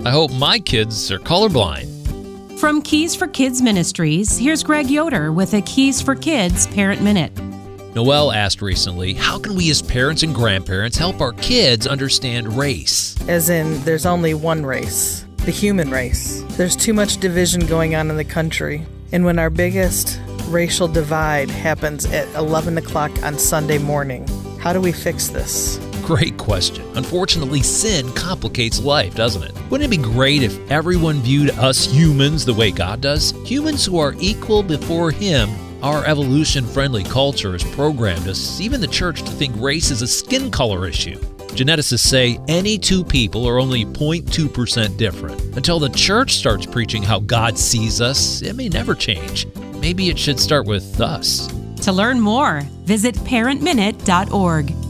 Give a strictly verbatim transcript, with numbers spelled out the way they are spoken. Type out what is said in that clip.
I hope my kids are colorblind. From Keys for Kids Ministries, here's Greg Yoder with a Keys for Kids Parent Minute. Noelle asked recently, how can we as parents and grandparents help our kids understand race? As in, there's only one race, the human race. There's too much division going on in the country. And when our biggest racial divide happens at eleven o'clock on Sunday morning, how do we fix this? Great question. Unfortunately, sin complicates life, doesn't it? Wouldn't it be great if everyone viewed us humans the way God does? Humans who are equal before Him. Our evolution-friendly culture has programmed us, even the church, to think race is a skin color issue. Geneticists say any two people are only zero point two percent different. Until the church starts preaching how God sees us, it may never change. Maybe it should start with us. To learn more, visit parent minute dot org.